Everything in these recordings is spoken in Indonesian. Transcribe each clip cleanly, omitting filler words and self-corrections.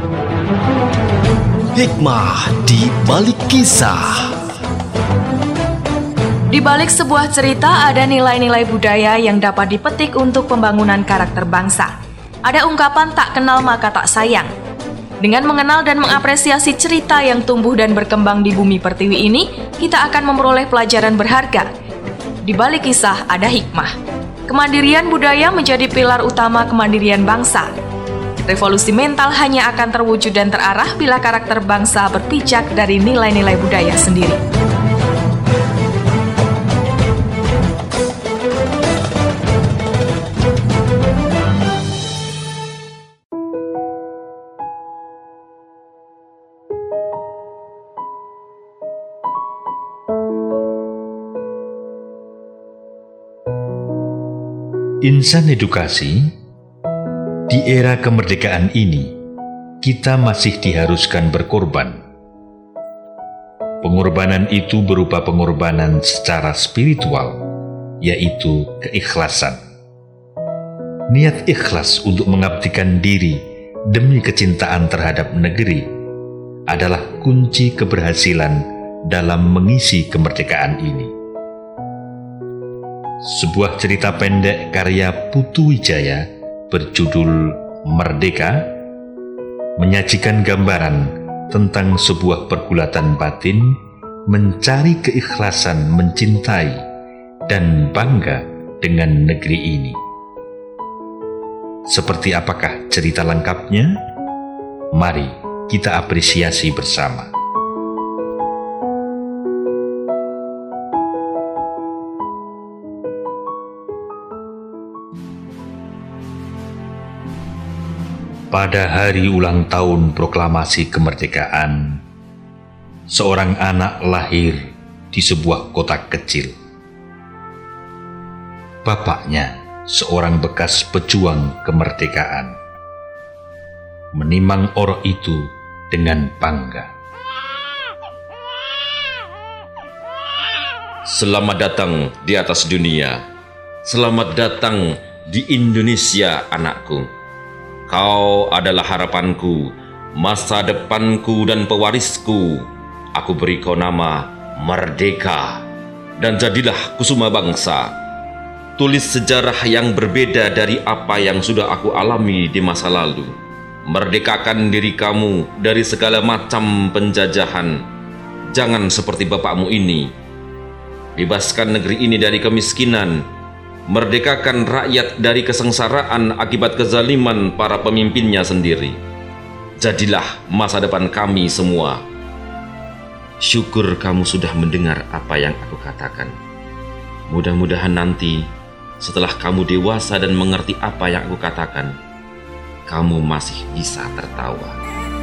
Hikmah di balik kisah. Di balik sebuah cerita ada nilai-nilai budaya yang dapat dipetik untuk pembangunan karakter bangsa. Ada ungkapan tak kenal maka tak sayang. Dengan mengenal dan mengapresiasi cerita yang tumbuh dan berkembang di bumi pertiwi ini, kita akan memperoleh pelajaran berharga. Di balik kisah ada hikmah. Kemandirian budaya menjadi pilar utama kemandirian bangsa. Revolusi mental hanya akan terwujud dan terarah bila karakter bangsa berpijak dari nilai-nilai budaya sendiri. Insan edukasi, di era kemerdekaan ini, kita masih diharuskan berkorban. Pengorbanan itu berupa pengorbanan secara spiritual, yaitu keikhlasan. Niat ikhlas untuk mengabdikan diri demi kecintaan terhadap negeri adalah kunci keberhasilan dalam mengisi kemerdekaan ini. Sebuah cerita pendek karya Putu Wijaya berjudul Merdeka menyajikan gambaran tentang sebuah pergulatan batin mencari keikhlasan mencintai dan bangga dengan negeri ini. Seperti apakah cerita lengkapnya? Mari kita apresiasi bersama. Pada hari ulang tahun proklamasi kemerdekaan, seorang anak lahir di sebuah kota kecil. Bapaknya, seorang bekas pejuang kemerdekaan, menimang orok itu dengan bangga. Selamat datang di atas dunia. Selamat datang di Indonesia, anakku. Kau adalah harapanku, masa depanku dan pewarisku. Aku beri kau nama Merdeka, dan jadilah kusuma bangsa. Tulis sejarah yang berbeda dari apa yang sudah aku alami di masa lalu. Merdekakan diri kamu dari segala macam penjajahan. Jangan seperti bapakmu ini. Bebaskan negeri ini dari kemiskinan. Merdekakan rakyat dari kesengsaraan akibat kezaliman para pemimpinnya sendiri. Jadilah masa depan kami semua. Syukur kamu sudah mendengar apa yang aku katakan. Mudah-mudahan nanti, setelah kamu dewasa dan mengerti apa yang aku katakan, kamu masih bisa tertawa.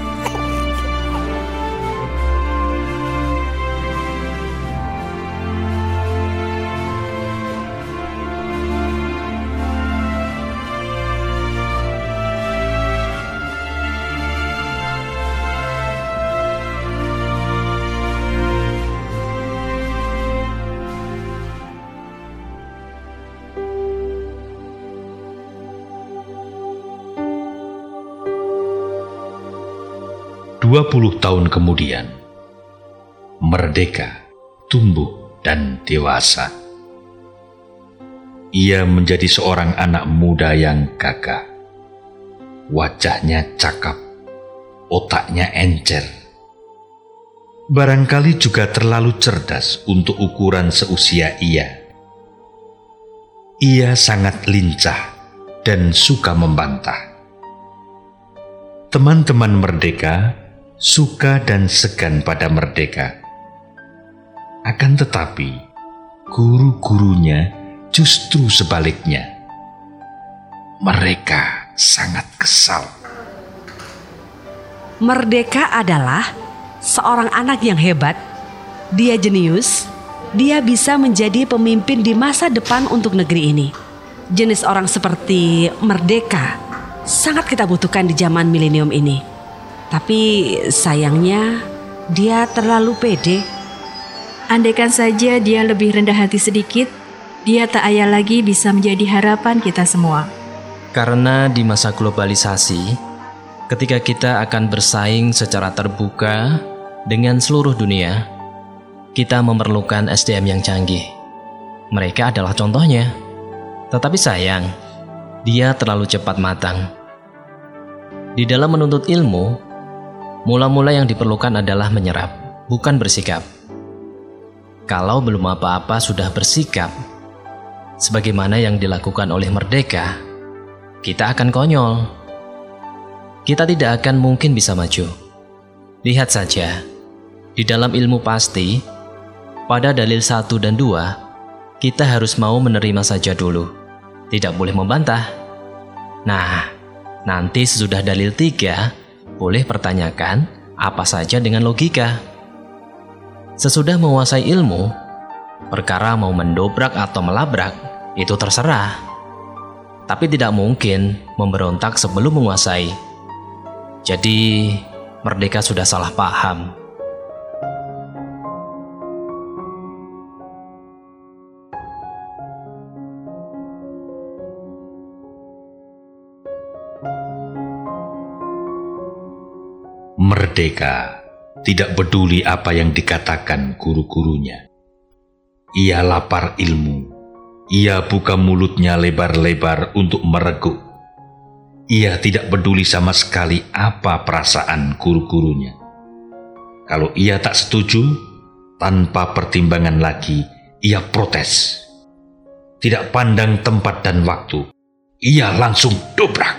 20 tahun kemudian, Merdeka tumbuh dan dewasa. Ia menjadi seorang anak muda yang gagah. Wajahnya cakap, otaknya encer. Barangkali juga terlalu cerdas untuk ukuran seusia ia. Ia sangat lincah dan suka membantah. Teman-teman Merdeka suka dan segan pada Merdeka. Akan tetapi, guru-gurunya justru sebaliknya. Mereka sangat kesal. Merdeka adalah seorang anak yang hebat. Dia jenius. Dia bisa menjadi pemimpin di masa depan untuk negeri ini. Jenis orang seperti Merdeka sangat kita butuhkan di zaman milenium ini. Tapi sayangnya dia terlalu pede. Andaikan saja dia lebih rendah hati sedikit, dia tak ayal lagi bisa menjadi harapan kita semua. Karena di masa globalisasi, Ketika kita akan bersaing secara terbuka dengan seluruh dunia, kita memerlukan SDM yang canggih. Mereka adalah contohnya. Tetapi sayang, dia terlalu cepat matang. Di dalam menuntut ilmu, mula-mula yang diperlukan adalah menyerap, bukan bersikap. Kalau belum apa-apa sudah bersikap, sebagaimana yang dilakukan oleh Merdeka, kita akan konyol. Kita tidak akan mungkin bisa maju. Lihat saja, di dalam ilmu pasti, pada dalil 1 dan 2, kita harus mau menerima saja dulu. Tidak boleh membantah. Nah, nanti sesudah dalil 3, boleh pertanyakan apa saja dengan logika. Sesudah menguasai ilmu, perkara mau mendobrak atau melabrak, itu terserah. Tapi tidak mungkin memberontak sebelum menguasai. Jadi, Merdeka sudah salah paham. Merdeka tidak peduli apa yang dikatakan guru-gurunya. Ia lapar ilmu. Ia buka mulutnya lebar-lebar untuk mereguk. Ia tidak peduli sama sekali apa perasaan guru-gurunya. Kalau ia tak setuju, tanpa pertimbangan lagi, ia protes. Tidak pandang tempat dan waktu, ia langsung dobrak.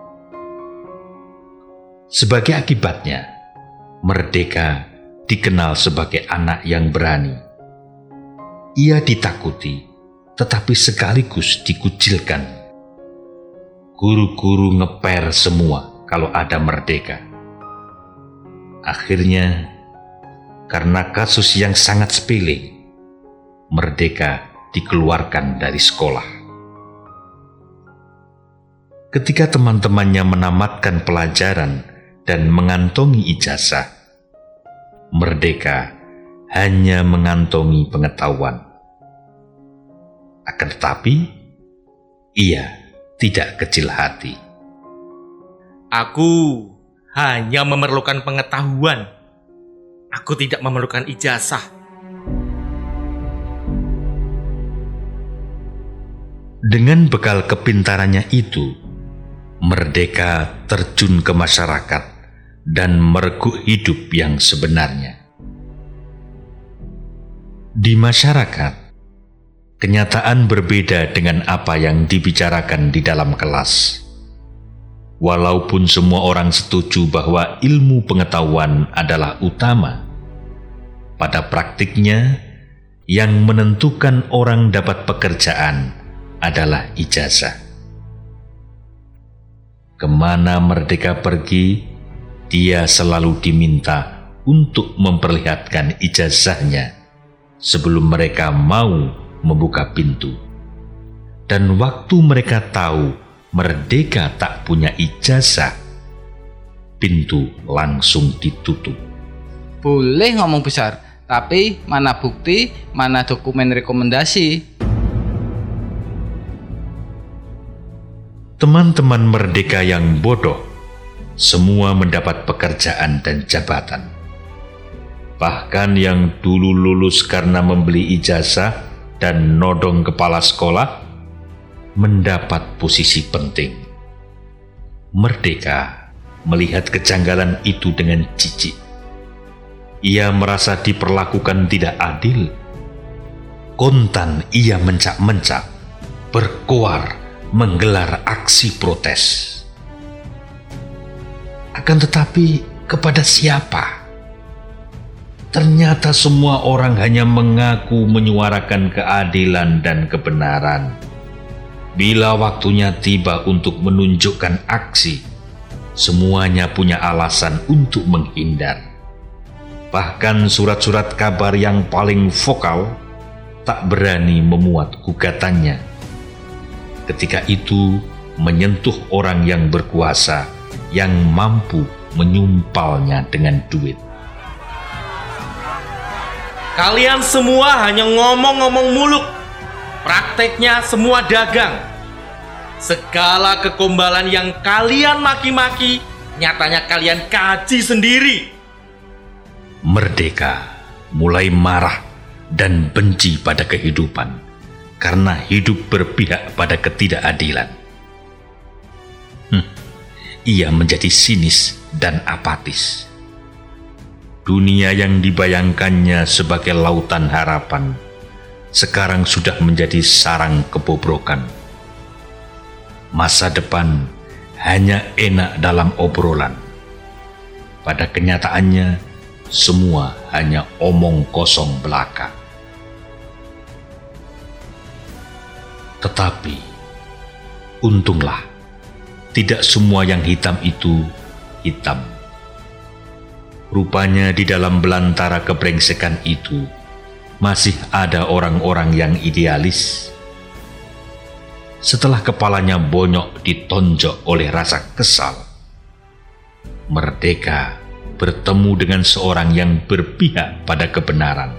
Sebagai akibatnya, Merdeka dikenal sebagai anak yang berani. Ia ditakuti, tetapi sekaligus dikucilkan. Guru-guru ngeper semua kalau ada Merdeka. Akhirnya, karena kasus yang sangat sepele, Merdeka dikeluarkan dari sekolah. Ketika teman-temannya menamatkan pelajaran dan mengantongi ijazah, Merdeka hanya mengantongi pengetahuan. Akan tetapi, ia tidak kecil hati. Aku hanya memerlukan pengetahuan. Aku tidak memerlukan ijazah. Dengan bekal kepintarannya itu, Merdeka terjun ke masyarakat dan mereguk hidup yang sebenarnya. Di masyarakat, kenyataan berbeda dengan apa yang dibicarakan di dalam kelas. Walaupun semua orang setuju bahwa ilmu pengetahuan adalah utama, pada praktiknya yang menentukan orang dapat pekerjaan adalah ijazah. Kemana Merdeka pergi, dia selalu diminta untuk memperlihatkan ijazahnya sebelum mereka mau membuka pintu. Dan waktu mereka tahu Merdeka tak punya ijazah, pintu langsung ditutup. Boleh ngomong besar, tapi mana bukti, mana dokumen rekomendasi? Teman-teman Merdeka yang bodoh semua mendapat pekerjaan dan jabatan. Bahkan yang dulu lulus karena membeli ijazah dan nodong kepala sekolah mendapat posisi penting. Merdeka melihat kejanggalan itu dengan jijik. Ia merasa diperlakukan tidak adil. Kontan ia mencak-mencak, berkoar, menggelar aksi protes. Akan tetapi, kepada siapa? Ternyata semua orang hanya mengaku menyuarakan keadilan dan kebenaran. Bila waktunya tiba untuk menunjukkan aksi, semuanya punya alasan untuk menghindar. Bahkan surat-surat kabar yang paling vokal tak berani memuat gugatannya. Ketika itu menyentuh orang yang berkuasa, yang mampu menyumpalnya dengan duit. Kalian semua hanya ngomong-ngomong muluk. Prakteknya semua dagang. Segala kegombalan yang kalian maki-maki Nyatanya kalian kaji sendiri. Merdeka mulai marah dan benci pada kehidupan karena hidup berpihak pada ketidakadilan. Ia menjadi sinis dan apatis. Dunia yang dibayangkannya sebagai lautan harapan sekarang sudah menjadi sarang kebobrokan. Masa depan hanya enak dalam obrolan. Pada kenyataannya, semua hanya omong kosong belaka. Tetapi, untunglah, tidak semua yang hitam itu hitam. Rupanya di dalam belantara kebrengsekan itu masih ada orang-orang yang idealis. Setelah kepalanya bonyok ditonjok oleh rasa kesal, Merdeka bertemu dengan seorang yang berpihak pada kebenaran.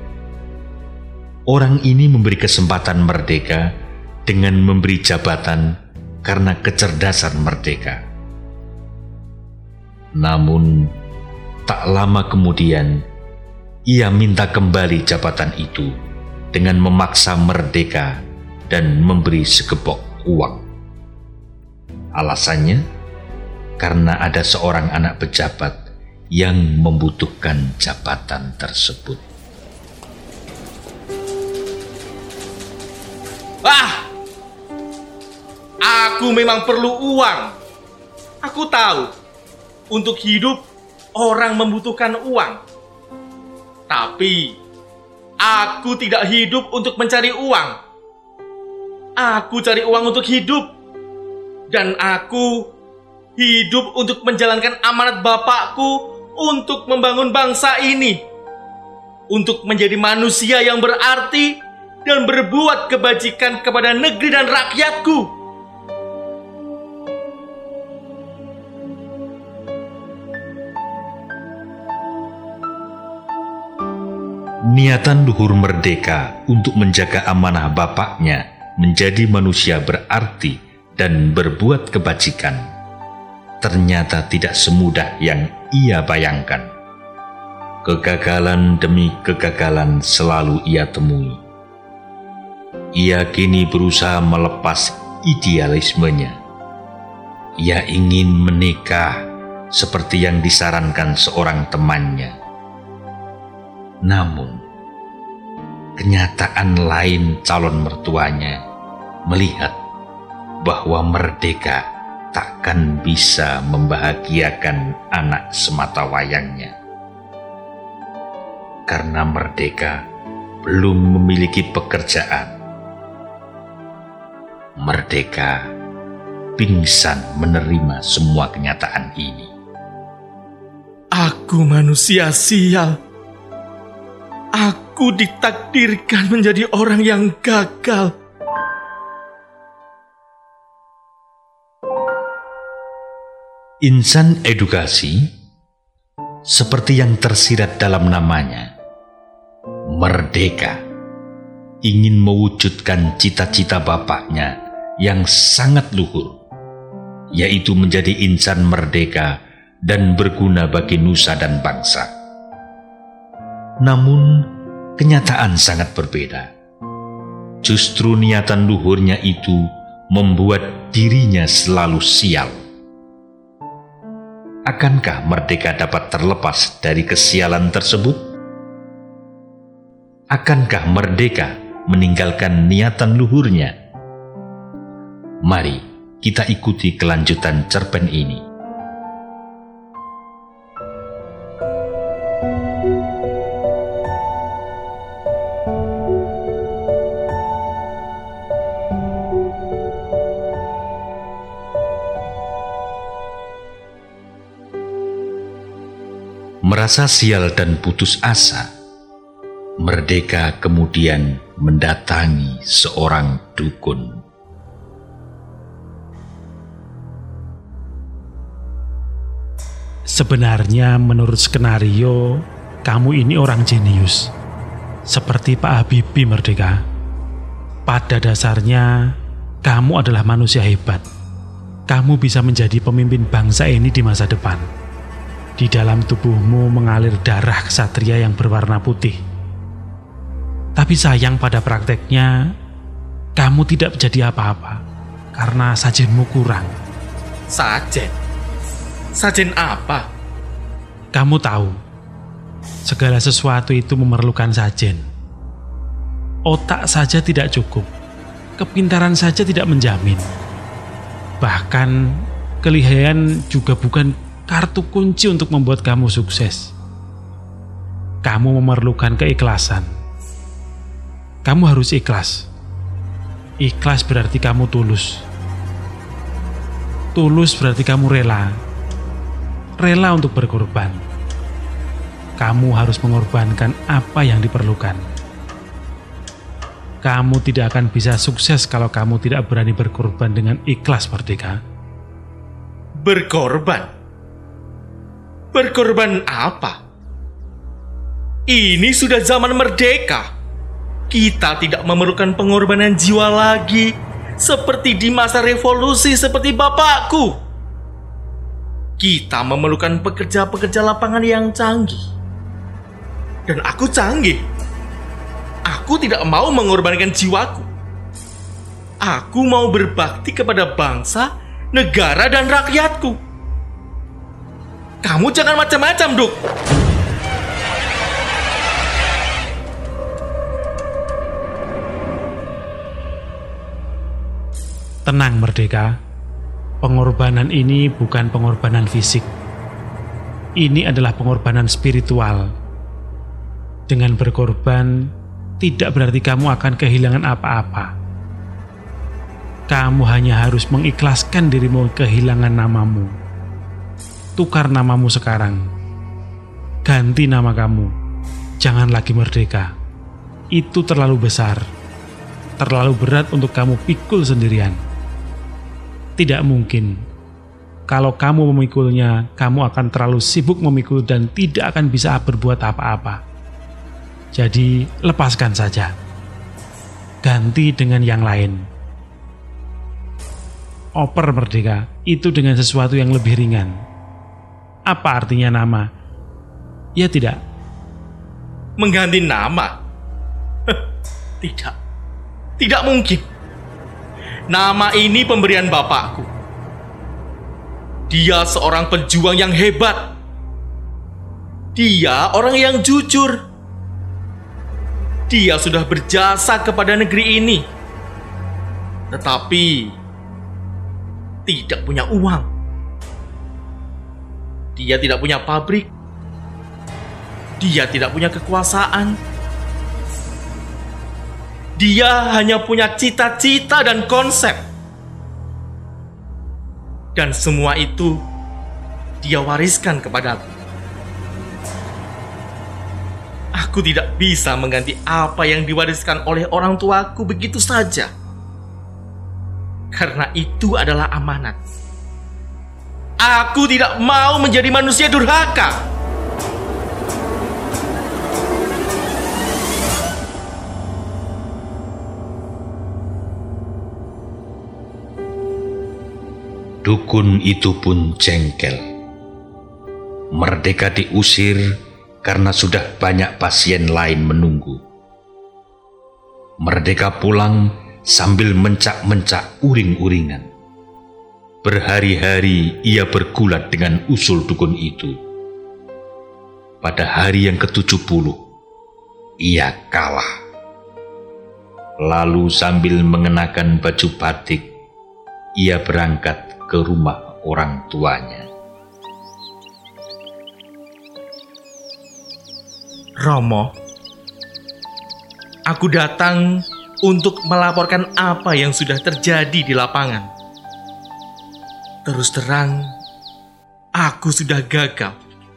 Orang ini memberi kesempatan Merdeka dengan memberi jabatan karena kecerdasan Merdeka. Namun, tak lama kemudian, ia minta kembali jabatan itu dengan memaksa Merdeka dan memberi segebok uang. Alasannya, karena ada seorang anak pejabat yang membutuhkan jabatan tersebut. Aku memang perlu uang. Aku tahu, untuk hidup orang membutuhkan uang. Tapi, aku tidak hidup untuk mencari uang. Aku cari uang untuk hidup. Dan aku hidup untuk menjalankan amanat bapakku untuk membangun bangsa ini. Untuk menjadi manusia yang berarti dan berbuat kebajikan kepada negeri dan rakyatku. Niatan luhur Merdeka untuk menjaga amanah bapaknya menjadi manusia berarti dan berbuat kebajikan ternyata tidak semudah yang ia bayangkan. Kegagalan demi kegagalan selalu ia temui. Ia kini berusaha melepas idealismenya. Ia ingin menikah seperti yang disarankan seorang temannya. Namun, kenyataan lain calon mertuanya melihat bahwa Merdeka takkan bisa membahagiakan anak sematawayangnya. Karena Merdeka belum memiliki pekerjaan. Merdeka pingsan menerima semua kenyataan ini. Aku manusia sial. Aku ditakdirkan menjadi orang yang gagal. Insan edukasi, seperti yang tersirat dalam namanya, Merdeka ingin mewujudkan cita-cita bapaknya yang sangat luhur, yaitu menjadi insan merdeka dan berguna bagi nusa dan bangsa. Namun, kenyataan sangat berbeda. Justru niatan luhurnya itu membuat dirinya selalu sial. Akankah Merdeka dapat terlepas dari kesialan tersebut? Akankah Merdeka meninggalkan niatan luhurnya? Mari kita ikuti kelanjutan cerpen ini. Merasa sial dan putus asa, Merdeka kemudian mendatangi seorang dukun. Sebenarnya menurut skenario, kamu ini orang jenius. Seperti Pak Habibie, Merdeka. Pada dasarnya, kamu adalah manusia hebat. kamu bisa menjadi pemimpin bangsa ini di masa depan. Di dalam tubuhmu mengalir darah ksatria yang berwarna putih. Tapi sayang pada prakteknya, kamu tidak menjadi apa-apa karena sajenmu kurang. Sajen? Sajen apa? Kamu tahu, segala sesuatu itu memerlukan sajen. Otak saja tidak cukup, kepintaran saja tidak menjamin. Bahkan, kelihayan juga bukan kartu kunci untuk membuat kamu sukses. Kamu memerlukan keikhlasan. Kamu harus ikhlas. Ikhlas berarti kamu tulus. Tulus berarti kamu rela. Rela untuk berkorban. Kamu harus mengorbankan apa yang diperlukan. Kamu tidak akan bisa sukses kalau kamu tidak berani berkorban dengan ikhlas, Merdeka. Berkorban? Berkorban apa? Ini sudah zaman merdeka. Kita tidak memerlukan pengorbanan jiwa lagi, seperti di masa revolusi seperti bapakku. Kita memerlukan pekerja-pekerja lapangan yang canggih. Dan aku canggih. Aku tidak mau mengorbankan jiwaku. Aku mau berbakti kepada bangsa, negara, dan rakyatku. Kamu jangan macam-macam, Duk. Tenang, Merdeka. Pengorbanan ini bukan pengorbanan fisik. Ini adalah pengorbanan spiritual. Dengan berkorban, tidak berarti kamu akan kehilangan apa-apa. Kamu hanya harus mengikhlaskan dirimu kehilangan namamu. Tukar namamu sekarang. Ganti nama kamu. Jangan lagi Merdeka. Itu terlalu besar. Terlalu berat untuk kamu pikul sendirian. Tidak mungkin. Kalau kamu memikulnya, kamu akan terlalu sibuk memikul dan tidak akan bisa berbuat apa-apa. Jadi, lepaskan saja. Ganti dengan yang lain. Oper Merdeka itu dengan sesuatu yang lebih ringan. Apa artinya nama? Ya tidak. Mengganti nama? Tidak. Tidak mungkin. Nama ini pemberian bapakku. Dia seorang pejuang yang hebat. Dia orang yang jujur. Dia sudah berjasa kepada negeri ini. Tetapi tidak punya uang. Dia tidak punya pabrik. Dia tidak punya kekuasaan. Dia hanya punya cita-cita dan konsep. Dan semua itu dia wariskan kepadaku. Aku tidak bisa mengganti apa yang diwariskan oleh orang tuaku begitu saja. Karena itu adalah amanat. Aku tidak mau menjadi manusia durhaka. Dukun itu pun jengkel. Merdeka diusir karena sudah banyak pasien lain menunggu. Merdeka pulang sambil mencak-mencak uring-uringan. Berhari-hari ia bergulat dengan usul dukun itu. Pada hari yang ke-70, ia kalah. Lalu sambil mengenakan baju batik, ia berangkat ke rumah orang tuanya. Romo, aku datang untuk melaporkan apa yang sudah terjadi di lapangan. Terus terang, aku sudah gagal.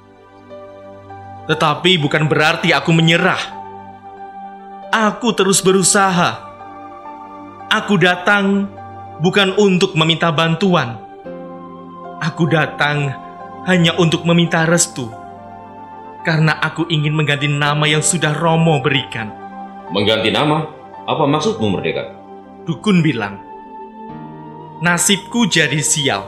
Tetapi bukan berarti aku menyerah. Aku terus berusaha. Aku datang bukan untuk meminta bantuan. Aku datang hanya untuk meminta restu. Karena aku ingin mengganti nama yang sudah Romo berikan. Mengganti nama? Apa maksudmu, Merdeka? Dukun bilang, nasibku jadi sial.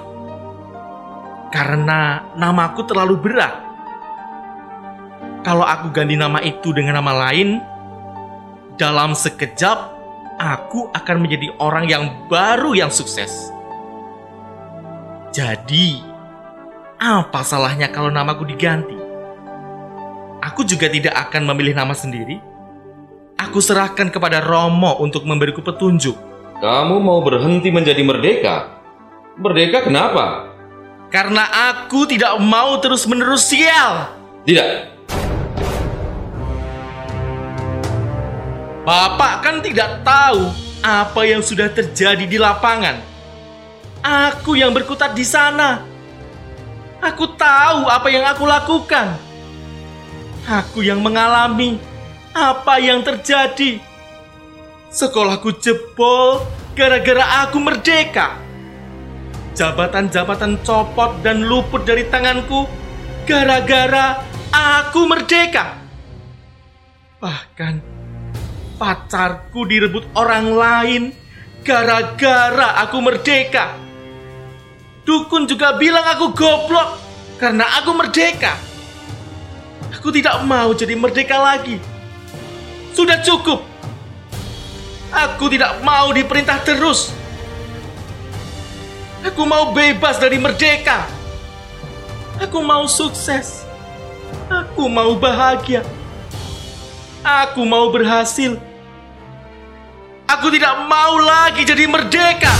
Karena namaku terlalu berat. Kalau aku ganti nama itu dengan nama lain, dalam sekejap aku akan menjadi orang yang baru yang sukses. Jadi, apa salahnya kalau namaku diganti? Aku juga tidak akan memilih nama sendiri. Aku serahkan kepada Romo untuk memberiku petunjuk. Kamu mau berhenti menjadi merdeka? Merdeka kenapa? Karena aku tidak mau terus-menerus sial. Tidak. Bapak kan tidak tahu apa yang sudah terjadi di lapangan. Aku yang berkutat di sana. Aku tahu apa yang aku lakukan. Aku yang mengalami apa yang terjadi. Sekolahku jebol gara-gara aku merdeka. Jabatan-jabatan copot dan luput dari tanganku gara-gara aku merdeka. Bahkan pacarku direbut orang lain gara-gara aku merdeka. Dukun juga bilang aku goblok karena aku merdeka. Aku tidak mau jadi merdeka lagi. Sudah cukup. Aku tidak mau diperintah terus. Aku mau bebas dari merdeka. Aku mau sukses. Aku mau bahagia. Aku mau berhasil. Aku tidak mau lagi jadi merdeka.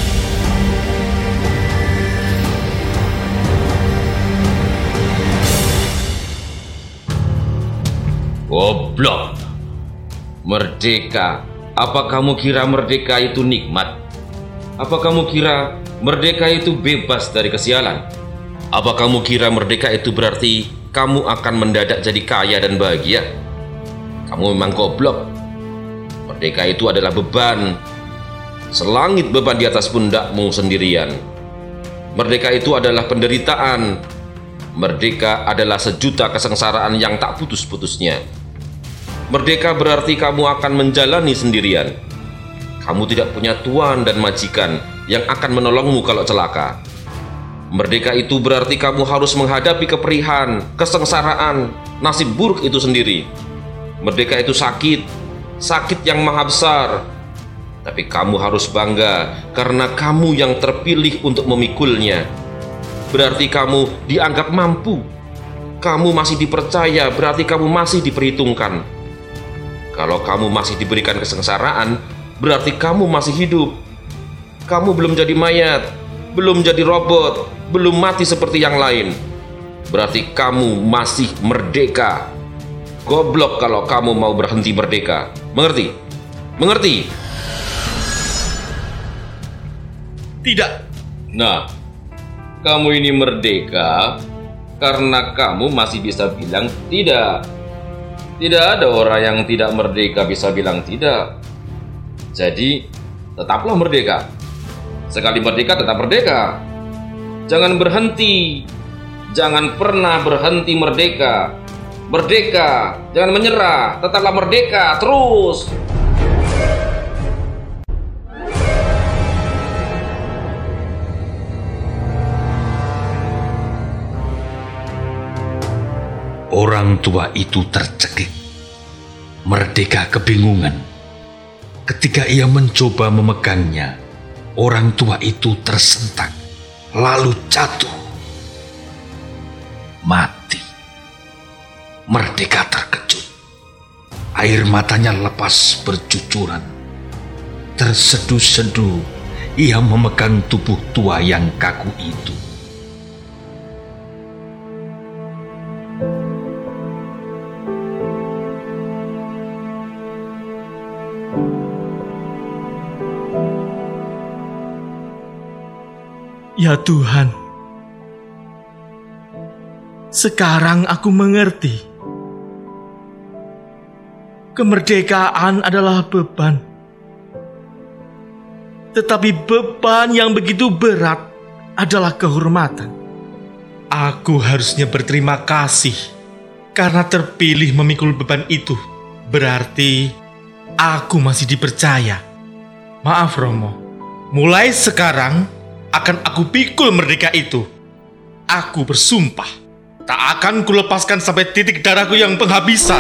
Goblok. Merdeka. Apa kamu kira merdeka itu nikmat? Apa kamu kira merdeka itu bebas dari kesialan? Apa kamu kira merdeka itu berarti kamu akan mendadak jadi kaya dan bahagia? Kamu memang goblok. Merdeka itu adalah beban. Selangit beban di atas pundakmu sendirian. Merdeka itu adalah penderitaan. Merdeka adalah sejuta kesengsaraan yang tak putus-putusnya. Merdeka berarti kamu akan menjalani sendirian. Kamu tidak punya tuan dan majikan yang akan menolongmu kalau celaka. Merdeka itu berarti kamu harus menghadapi keperihan, kesengsaraan, nasib buruk itu sendiri. Merdeka itu sakit, sakit yang maha besar. Tapi kamu harus bangga karena kamu yang terpilih untuk memikulnya. Berarti kamu dianggap mampu. Kamu masih dipercaya, berarti kamu masih diperhitungkan. Kalau kamu masih diberikan kesengsaraan, berarti kamu masih hidup. Kamu belum jadi mayat, belum jadi robot, belum mati seperti yang lain. Berarti kamu masih merdeka. Goblok kalau kamu mau berhenti merdeka. Mengerti? Mengerti? Tidak. Nah, kamu ini merdeka karena kamu masih bisa bilang tidak. Tidak ada orang yang tidak merdeka bisa bilang tidak. Jadi, tetaplah merdeka. Sekali merdeka, tetap merdeka. Jangan berhenti. Jangan pernah berhenti merdeka. Merdeka, jangan menyerah. Tetaplah merdeka, terus. Orang tua itu tercekik. Merdeka kebingungan. Ketika ia mencoba memegangnya, orang tua itu tersentak, lalu jatuh. Mati. Merdeka terkejut. Air matanya lepas bercucuran. Terseduh-seduh, ia memegang tubuh tua yang kaku itu. Ya Tuhan, sekarang aku mengerti. Kemerdekaan adalah beban. Tetapi beban yang begitu berat adalah kehormatan. Aku harusnya berterima kasih karena terpilih memikul beban itu. Berarti aku masih dipercaya. Maaf Romo, Mulai sekarang akan aku pikul merdeka itu. Aku bersumpah, tak akan kulepaskan sampai titik darahku yang penghabisan.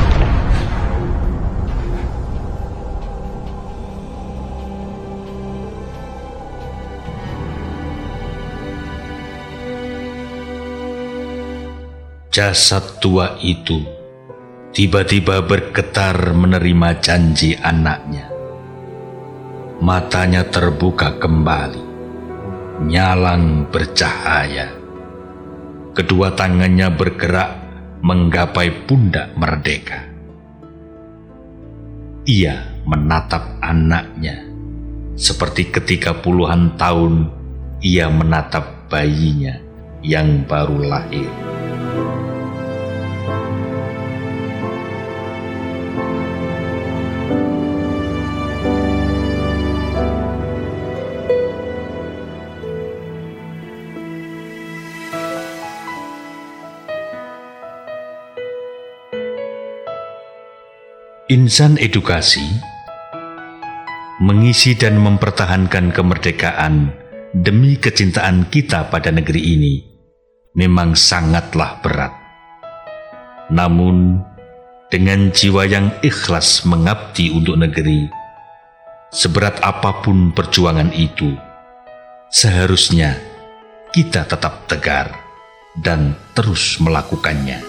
Jasad tua itu tiba-tiba bergetar menerima janji anaknya. Matanya terbuka kembali, nyalang bercahaya. Kedua tangannya bergerak menggapai pundak merdeka. Ia menatap anaknya seperti ketika puluhan tahun ia menatap bayinya yang baru lahir. Insan edukasi mengisi dan mempertahankan kemerdekaan demi kecintaan kita pada negeri ini memang sangatlah berat. Namun, dengan jiwa yang ikhlas mengabdi untuk negeri, seberat apapun perjuangan itu, seharusnya kita tetap tegar dan terus melakukannya.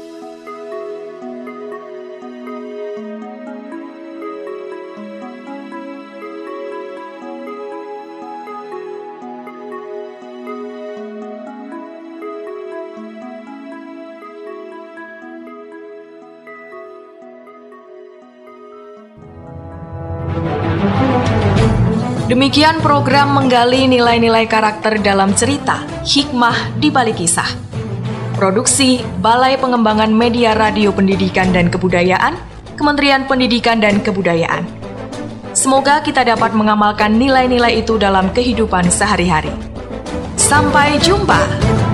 Demikian program menggali nilai-nilai karakter dalam cerita Hikmah di Balik Kisah. Produksi Balai Pengembangan Media Radio Pendidikan dan Kebudayaan, Kementerian Pendidikan dan Kebudayaan. Semoga kita dapat mengamalkan nilai-nilai itu dalam kehidupan sehari-hari. Sampai jumpa.